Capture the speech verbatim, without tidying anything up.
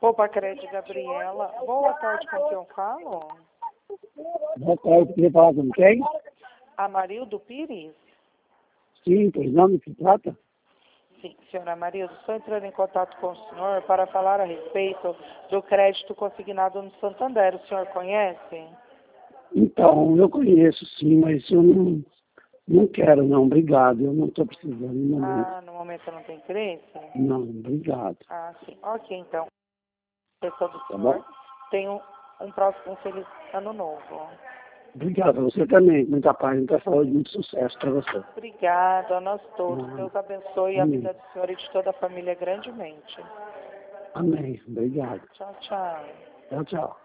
Opa, Crédito Gabriela. Boa tarde, com quem eu falo? Boa tarde, queria falar com quem? Amarildo Pires? Sim, pois não, do que trata? Sim, senhora Amarildo, estou entrando em contato com o senhor para falar a respeito do crédito consignado no Santander. O senhor conhece? Então, eu conheço sim, mas eu não, não quero não, obrigado, eu não estou precisando no momento. Ah, no momento não tem interesse? Não, obrigado. Ah, sim. Ok, então. Pessoal do Tá senhor, bom? tenho um próximo feliz ano novo. Obrigado, você também, muita paz, muita saúde, muito sucesso para você. Obrigado a nós todos. Não, Deus abençoe a amém. vida do senhor e de toda a família grandemente. Amém, obrigado. Tchau, tchau. Tchau, tchau.